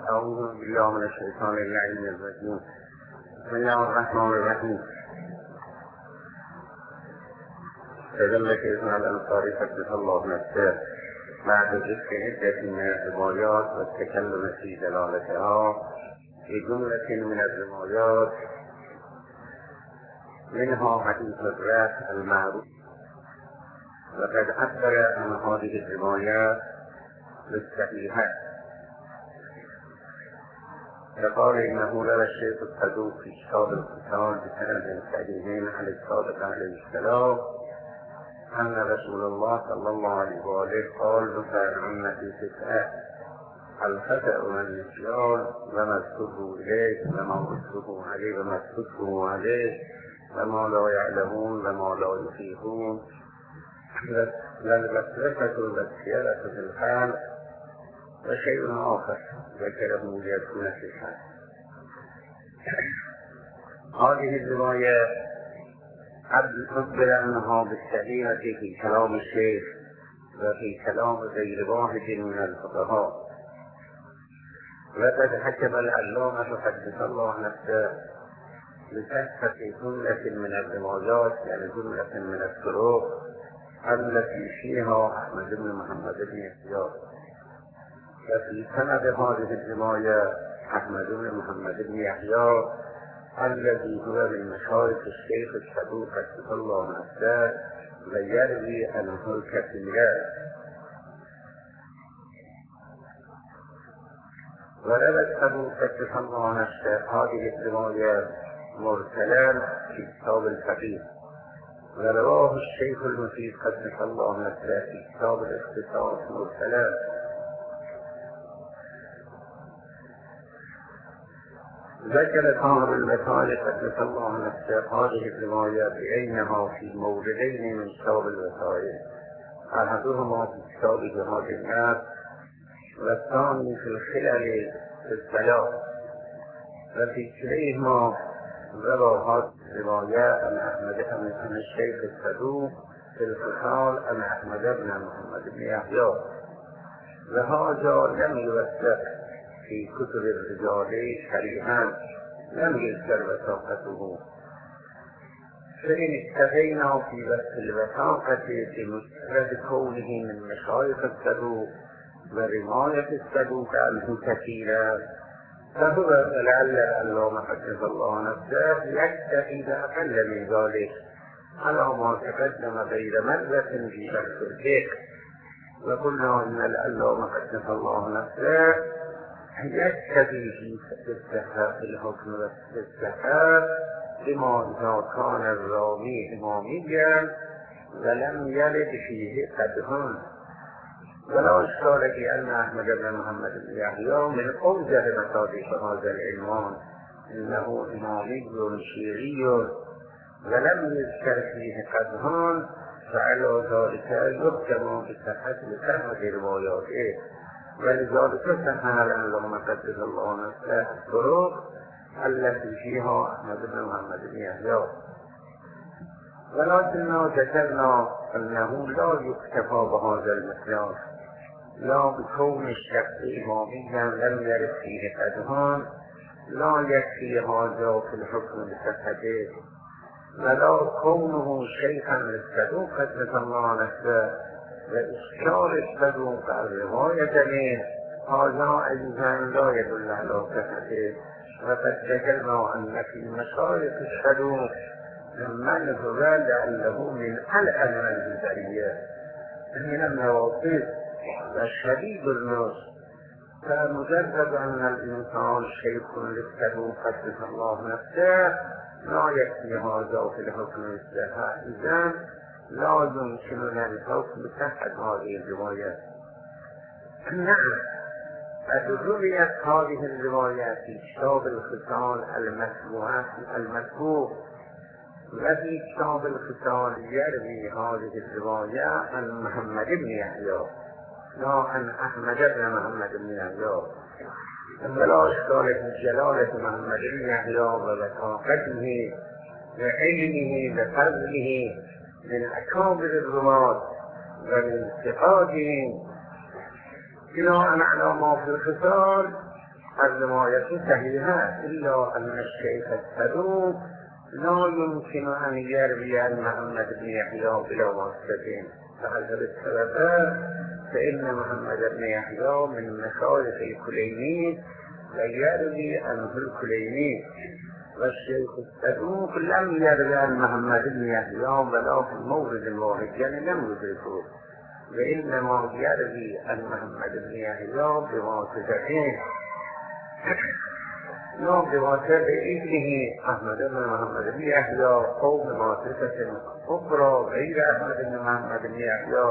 أعوذ بالله من الشيطان اللعين الرجيم. بسم الله الرحمن الرحيم. تدل شيخنا الأنصاري قدس الله نفسه بعد ذكر عدة من الروايات والتكلم في دلالتها بجملة من الروايات منها حديث الرأس المعروف، وقد عبر عن هذه الروايات بالصحيحة فقال إنه روى الشيخ الصدوق في كتاب القتال بسند صحيح عن الصادق عليه السلام أن رسول الله صلى الله عليه وآله قال ذكرنا في تسعة الخطأ والنسيان وما اذكره إليه وما أذكره عليه وما اذكره عليه وما لا يعلمون وما لا يطيقون والوسوسة والسيرة في الحال وشيء آخر ذكره ليكون في الحال. هذه الرواية أخبر أنها بالصحيحة في كلام الشيخ وفي كلام غير واحد من الفقهاء، وقد حكم العلامة قدس الله نفسه بصحة جملة من الروايات، يعني جملة من الطرق التي فيها أحمد بن محمد بن يحيى، وفي سند هذه الرواية أحمد بن محمد بن يحيى الذي هو من مشايخ الشيخ الصدوق قدس الله نفسه ويروي عنه الكثير. وروى الصدوق قدس الله نفسه هذه الرواية مرسلا في كتاب الفقيه، ورواه الشيخ المفيد قدس الله نفسه في كتاب الاختصاص مرسلا. ذكر صاحب الوسائل قدس الله نفسه هذه الرواية بعينها في موردين من كتاب الوسائل، أحدهما في كتاب جهاد النفس والثاني في الخلل في الصلاة، وفي كليهما روى هذه الرواية عن الشيخ الصدوق في الخصال عن أحمد بن محمد بن يحيى، وهذا لم يوثق في كتب الرجال صريحا، لم يذكر وثاقته، فإن اتفقنا في وصف الوثاقة بمجرد كونه من مشايخ الصدوق ورماية الصدوق عنه كثيرا، فهو لعل العلامة قدس الله نفسه يكتفي بأقل من ذلك على ما تقدم غير مرة في بحث الفقه. وقلنا أن العلامة قدس الله نفسه يكتفي في استحقاق الحكم والاستحقاق بما إذا كان الراوي إماميا ولم يرد فيه قدح، ولا إشكال في أن أحمد بن محمد بن يحيى من أوجه مصادق هذا العنوان، إنه إمامي شيعي ولم يذكر فيه قدحان، فعلى ذلك يحكم بصحة هذه الروايات، ولذلك صحح العلامة قدس الله نفسه الطرق التي فيها أحمد بن محمد بن يحيى. ولكننا ذكرنا أنه لا يكتفى بهذا المقدار، لا بكون الشخص إماميا لم يرد فيه قدحان لا يكفي هذا في الحكم بصحته، ولا كونه شيخا للصدوق قدس الله نفسه وإشكال الصدوق الرواية منه هذا أيضا لا يدل على صحته. وقد ذكرنا أن في مشايخ الصدوق من هو لعله من ألأم البشرية من النواقص وشديد النص، فمجرد أن الإنسان شيخ للصدوق قدس الله نفسه لا يكفي هذا في الحكم الصحة، إذن لا يمكننا الحكم بصحة هذه الرواية. نعم، قد رويت هذه الرواية في كتاب الخصال المذكور، وفي كتاب الخصال يروي هذه الرواية عن محمد بن يحيى لا عن أحمد بن محمد بن يحيى، ولا إشكال في جلالة محمد بن يحيى ووثاقته وعلمه وفضله من أكابر الرواة ومن ثقاتهم، بناء على ما في الخصال الرواية صحيحة إلا أن الشيخ الصدوق لا يمكن أن يروي عن محمد بن يحيى بلا واسطة، فهذا السبب فإن محمد بن يحيى من مشايخ الكليني ويروي عنه الكليني، والشيخ الصدوق لم يروي عن محمد بن يحيى ولا في المورد الواحد، يعني لم يدركه، وإنما يروي عن محمد بن يحيى بواسطته، لا بواسطة ابنه أحمد بن محمد بن يحيى أو بواسطة أخرى غير أحمد بن محمد بن يحيى.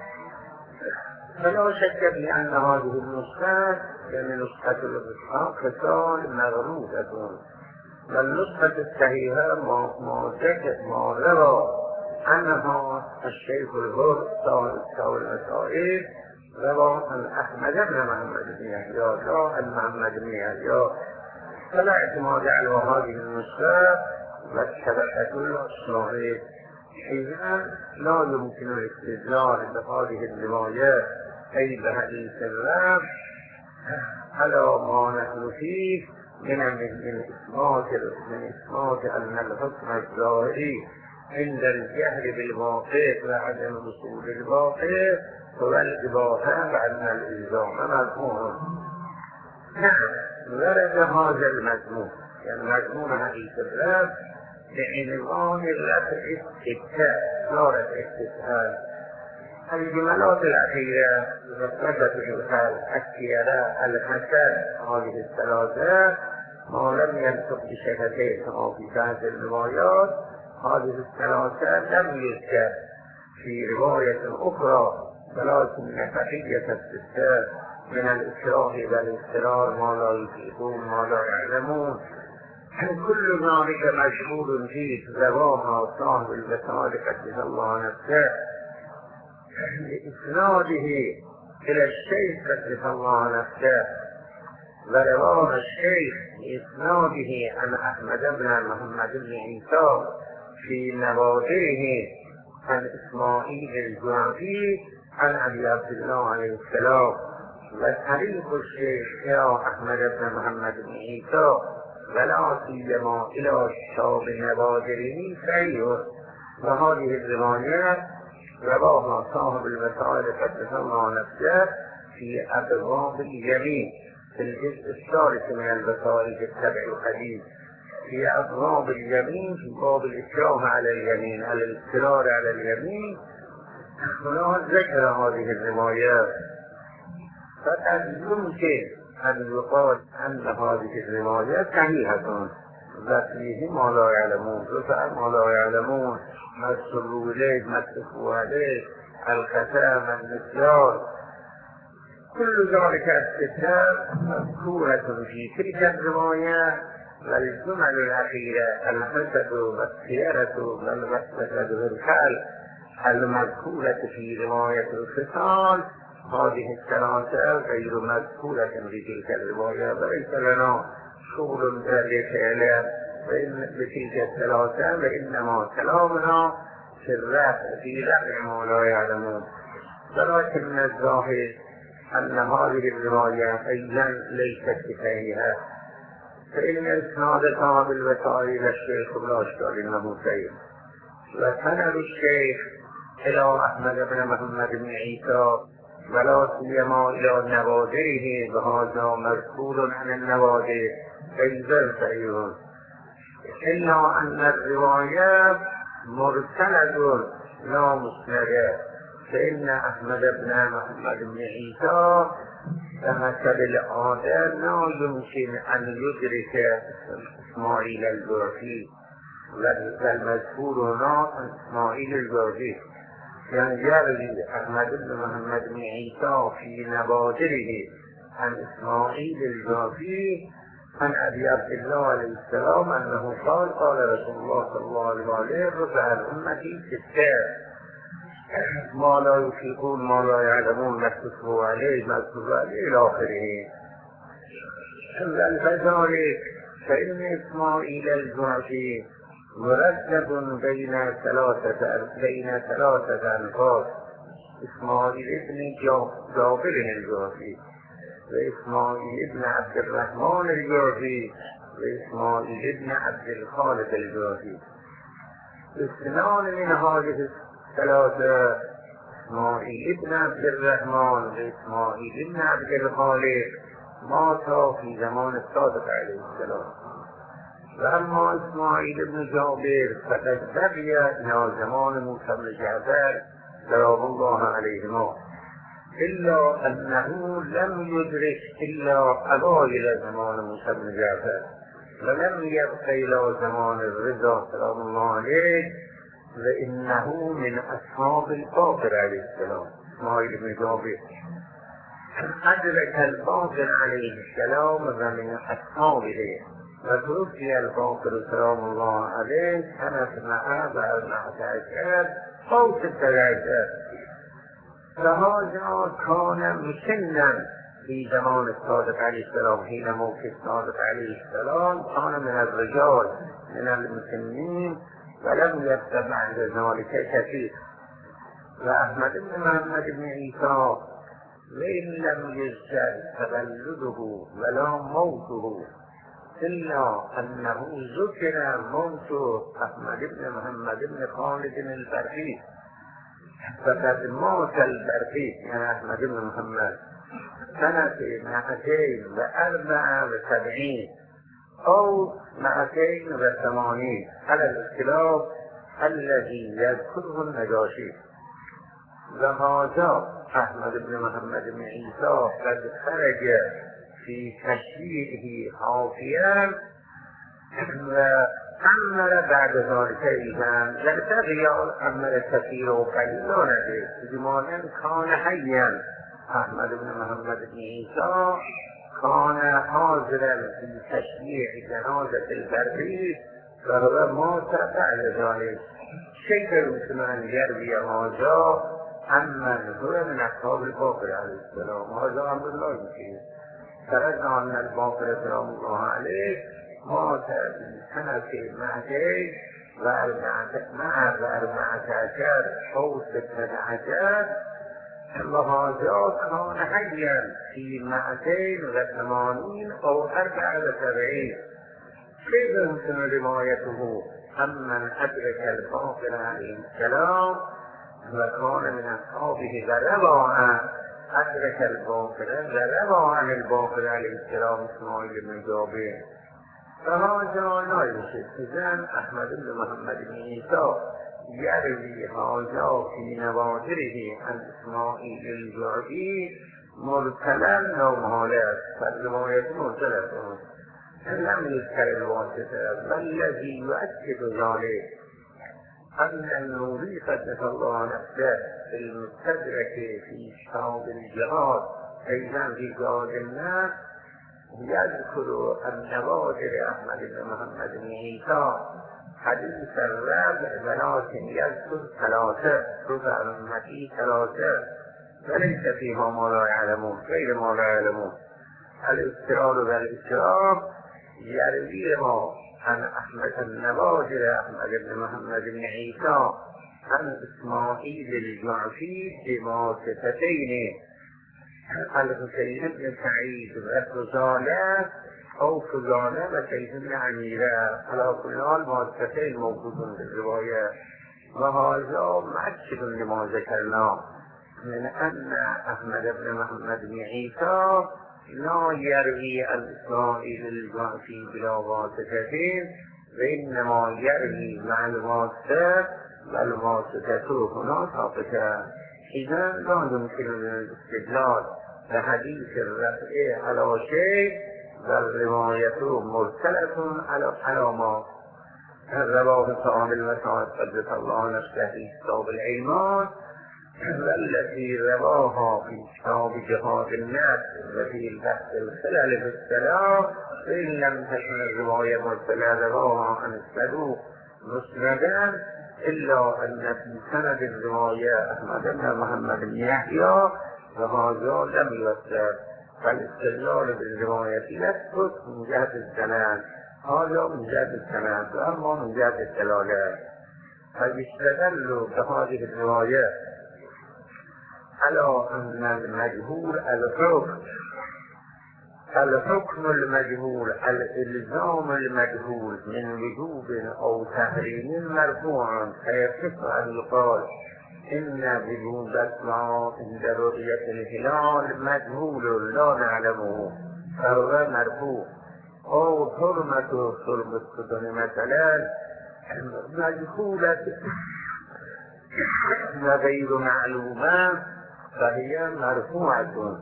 فلا شك في أن هذه النسخة يعني نسخة الإسحاق خصال مغروضة، والنسخة الصحيحة ما روى عنها الشيخ الهر صاحب المسائل روى عن أحمد بن محمد بن يحيى لا عن محمد بن يحيى، فلا اعتماد على هذه النسخة والشبكة الصحيح. إذن لا يمكن الاستدلال بهذه الروايات أي بحديث الرب على ما نحن فيه من إثبات أن الحكم الظاهري عند الجهل بالواقع وعدم وصول الواقع هو الإباحة وأن الإلزام مذموم. نعم ورد هذا المذموم، يعني مذموم حديث الرب بعنوان رفع استفتاء لا رفع استفهام. الجملات الأخيرة رتبة الحال السيارة الحسن هذه الثلاثة ما لم ينطق بشفتين كما في بعض الروايات، هذه الثلاثة لم يذكر في رواية أخرى، ولكن بقية الستة من الإكراه والاضطرار ما لا يطيقون ما لا يعلمون كل ذلك مشهور فيه رواها صاحب البصائر قدس الله نفسه بإسناده إلى الشيخ قدس الله نفسه، ورواه الشيخ بإسناده عن أحمد بن محمد بن عيسى في نوادره عن إسماعيل الجعفي عن أبي عبد الله عليه السلام، وطريق الشيخ إلى أحمد بن محمد بن عيسى ولا سيما إلى شاب نوادره سيء. وهذه الروايات رواها صاحب المسائل قدس الله نفسه في أبواب اليمين في الجزء الثالث من البصائر السبع الحديث، في أبواب اليمين في باب الإكراه على اليمين على الاضطرار على اليمين. هنا ذكر هذه الروايات، فقد يمكن أن يقال أن هذه الروايات صحيحة وفيه ما لا يعلمون، رفع ما لا يعلمون، ما السروا إليه ما اتفقوا عليه، الختام النسيان، كل ذلك استثناء مذكورة في تلك الروايات. والجمل الأخيرة الحسد والسيرة والمسجد بالحال المذكورة في رواية الخصال، هذه الثلاثة غير مذكورة في تلك الرواية، وليس لنا شغل بفعلها بتلك الثلاثة، وإنما كلامنا في الرفع في رفع ما لا يعلمون. ولكن الظاهر أن هذه الرواية أيضا ليست صحيحة، فإن إسناد صاحب الوسائل الشيخ لا أشكال إنه سيء، وسند الشيخ إلى أحمد بن محمد بن عيسى ولا سيما إلى نوادره، وهذا مذكور عن النوادر أيضا سيء، إلا أن الروايات مرسلة لا مسندة، فإن أحمد بن محمد بن عيسى كمثل العادة لا يمكن أن يدرك إسماعيل الجعفي، والمذكور هنا إسماعيل الجعفي، يعني يروي أحمد بن محمد بن عيسى في نوادره عن إسماعيل الجعفي عن أبي عبد الله عليه السلام أنه قال قال رسول الله صلى الله عليه وسلم رفع الأمة ستة ما لا يطيقون ما لا يعلمون ما اتفقوا عليه ما اتفقوا عليه إلى آخره. فذلك فإن إسماعيل الجعفي مرتب بين ثلاثة أنفاس، إسماعيل ابن جابر الجعفي وإسماعيل ابن عبد الرحمن الجعفي وإسماعيل ابن عبد الخالق الجعفي. اثنان من هذه الثلاثة إسماعيل ابن عبد الرحمن وإسماعيل ابن عبد الخالق ماتا في زمان الصادق عليه السلام. وأما إسماعيل بن جابر فقد بقي إلى زمان موسى بن جعفر سلام الله عليهما، إلا أنه لم يدرك إلا أوائل زمان موسى بن جعفر، ولم يبق إلى زمان الرضا سلام الله عليه، وإنه من أصحاب الباقر عليه السلام. إسماعيل بن جابر أدرك الباقر عليه السلام ومن أصحابه، وتوفي الباقر سلام الله عليه سنة 14 أو 16، فهذا كان مسنا في زمان الصادق عليه السلام. حين موت الصادق عليه السلام كان من الرجال من المسنين، ولم يبق بعد ذلك كثير. وأحمد بن محمد بن عيسى وإن لم يزدد تولده ولا موته إلا أنه ذكر موت أحمد بن محمد بن خالد البرقي، فقد موت البرقي يعني أحمد بن محمد سنة 274 أو 280 على الاختلاف الذي يذكره النجاشي. وهذا أحمد بن محمد بن عيسى قد خرج في تشييعه حافيا وأمر بعد ذلك إذن يرتضي أمر كثير وقليلا لماذا كان حيا. أحمد بن محمد بن عيسى كان حاضرا في تشييع جنازة البرقي، فهو مات بعد ذلك. شيخ العثمان يروي هذا عمن هو من أصحاب الباقر عليه السلام. هذا أمر لا يمكن. فرض أن الباقر سلام الله عليه مات في سنة 214 أو 16، وهذا كان حيا في 280 أو 74. كيف يمكن روايته عمن أدرك الباقر عليه السلام وكان من أصحابه ورواء أدرك الباقر وروى عن الباقر عليه السلام إسماعيل بن جابر؟ فهذا لا يوجد. إذن أحمد بن محمد بن عيسى يروي هذا في نوادره عن إسماعيل الجعفي مرسلا أو مهالا، فالرواية مرسلة لم يذكر الواسطة. والذي يؤكد ذلك أن النوري قدس الله نفسه في المستدرك في شعب الجهاد أيضا في جهاد الناس يذكر النوادر أحمد بن محمد بن عيسى حديث الرابع، ولكن يذكر 3 ربع أمتي 3 وليس فيها ما لا يعلمون غير ما لا يعلمون. الاضطرار والاضطراب يرويها عن أحمد النوادر أحمد بن محمد بن عيسى عن إسماعيل الجعفي بواسطتين، الحسين بن سعيد وفضالة أو فضالة وسيد بن عميرة، على كل حال واسطتين موجودون في الرواية. وهذا مؤكد لما ذكرنا من أن أحمد بن محمد بن عيسى لا يروي عن إسماعيل الجعفي بلا واسطتين، وإنما يروي مع الواسطة، والواسطة هنا ثابتة. إذا لا يمكن الاستدلال بحديث الرفع على شيء، والرواية مرسلة على ما رواه صاحب المساعد قدس الله نفسه في كتاب الإيمان، والتي رواها في كتاب جهاد الناس وفي البحث الخلل في السلام. إن لم تكن الرواية مرسلة رواها عن الصدوق مسندا، إلا أن في سند الرواية أحمد بن محمد بن يحيى، وهذا لم يوثق. فالاستدلال بالرواية يثبت من جهة السند، هذا من جهة السند، وأما من جهة الدلالة فيستدل بهذه الرواية على أن المجهول الحكم الحكم المجهول الإلزام المجهول من وجوب أو تحريم مرفوع فيصح أن يقال إن وجوب الصلاة عند رؤية الهلال مجهول لا نعلمه فهو مرفوع، أو حرمة شرب السدن مثلا مجهولة وغير معلومة فهي مرفوعة.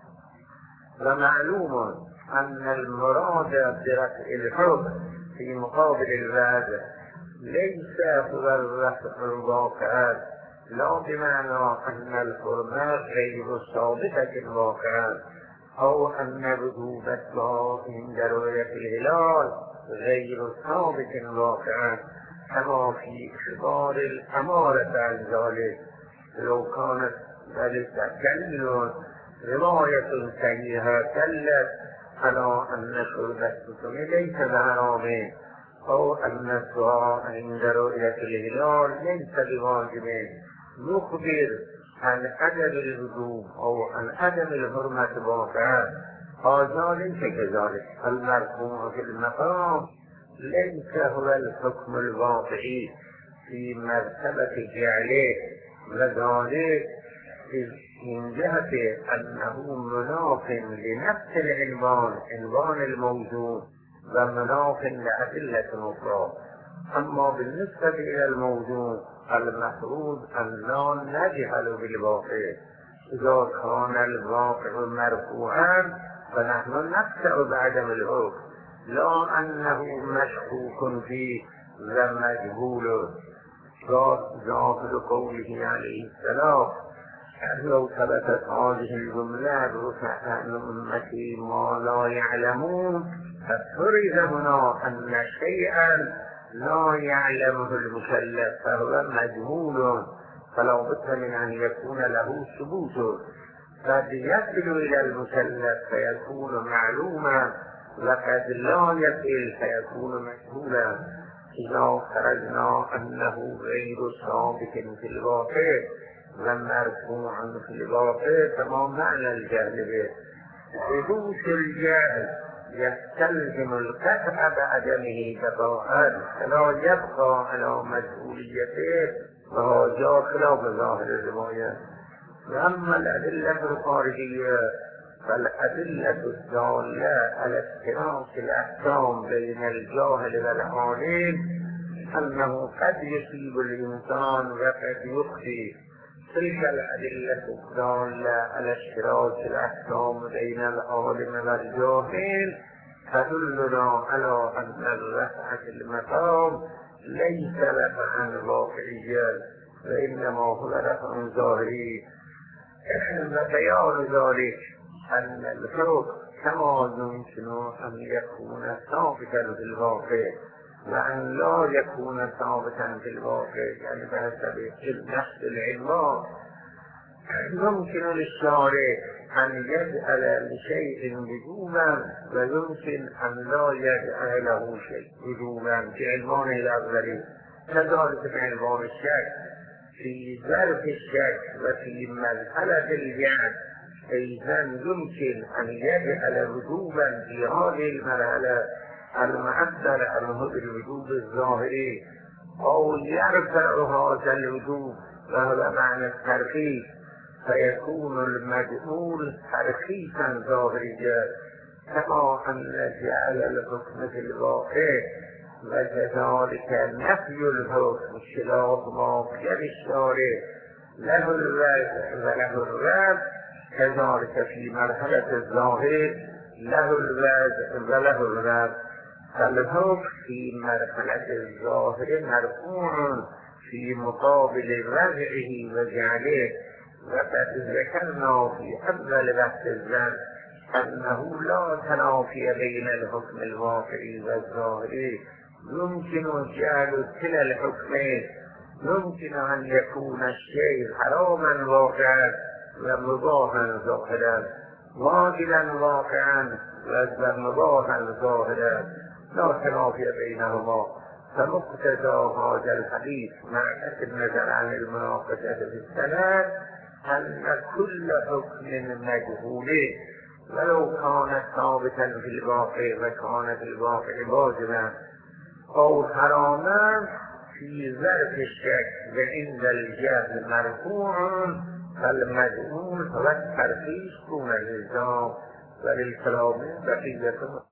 ومعلوم أن المراد برفع الحكم في مقابل الوعد ليس هو الرفع الواقع، لا بمعنى أن الحرمة غير ثابتة واقعا، أو أن وجوب الصلاة عند رؤية الهلال غير ثابت واقعا كما في إخبار الأمارة عن ذلك. لو كانت ذلك دليل رواية صحيحة دلت على أن شرب السدن ليس بحرام، أو أن الصلاة عند رؤية الهلال ليس بواجب، يخبر عن عدم الوجوب أو عن عدم الحرمة واقعا، هذا ليس كذلك. المرفوع في المقام ليس هو الحكم الواقعي في مرتبة جعله، وذلك من جهة أنه مناف لنفس العنوان، عنوان الموضوع، ومناف لأدلة أخرى. أما بالنسبة إلى الموضوع المفروض أن لا نجهل بالواقع. إذا كان الواقع مرفوعا فنحن نقطع بعدم الحكم، لا أنه مشكوك فيه ومجهول. ظاهر قوله عليه السلام لو ثبتت هذه الجملة رفع عن أمتي ما لا يعلمون، ففرض هنا أن شيئا لا يعلمه المكلف فهو مجهول، فلا بد من أن يكون له ثبوت، قد يصل إلى المكلف فيكون معلوما، وقد لا يصل فيكون مجهولا. إذا فرضنا أنه غير ثابت في الواقع ومرفوع في الواقع فما معنى الجهل به؟ حدوث الجهل يستلزم القطع بعدمه بقاء، فلا يبقى على مجهوليته، وهذا خلاف ظاهر الرواية. وأما الأدلة الخارجية فالأدلة الدالة على اختلاف الأحكام بين الجاهل والعالم أنه قد يصيب الإنسان وقد يخطئ. تلك الأدلة الدالة على اشتراك الأحكام بين العالم والجاهل تدلنا على أن الرفع في المقام ليس رفعا واقعيا، وإنما هو رفع ظاهري. وبيان ذلك أن الحكم كما يمكن أن يكون ثابتا في الواقع وأن لا يكون ثابتا في الواقع، يعني بحسب نفس العنوان. يمكن للشارع أن يجعل لشيء وجوبا ويمكن أن لا يجعل له شيء وجوبا في عنوانه الأولي، كذلك في عنوان الشك. في ظرف الشك وفي مرحلة الجهل أيضا يمكن أن يجعل وجوبا في هذه المرحلة المعبر عنه بالوجوب الظاهري، أو يرفع هذا الوجوب وهذا معنى الترخيص، فيكون المجهول ترخيصا ظاهريا، كما أن جعل الحكم في الواقع وكذلك نفي الحكم خلاف ما في الشارع له الوجه وله الرد، كذلك في مرحلة الظاهر له الوجه وله الرد. فالحكم في مرحلة الظاهر مرفوع في مقابل وضعه وجعله. وقد ذكرنا في أول بحث الزمن أنه لا تنافي بين الحكم الواقعي والظاهري، يمكن جعل كلا الحكمين، يمكن أن يكون الشيء حراما واقعا ومباحا ظاهرا، واجبا واقعا ومباحا ظاهرا، لا تنافي بينهما. فمقتضى هذا الحديث مع النظر عن المناقشة في السند أن كل حكم مجهول ولو كان ثابتا في الواقع وكان في الواقع واجبا أو حراما في ظرف الشك وعند الجهل مرفوع فالمدعو فالترخيص دون الإلزام وللكلام بقية